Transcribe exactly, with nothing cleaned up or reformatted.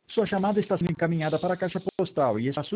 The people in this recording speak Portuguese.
Sua chamada está sendo encaminhada para a caixa postal e espaço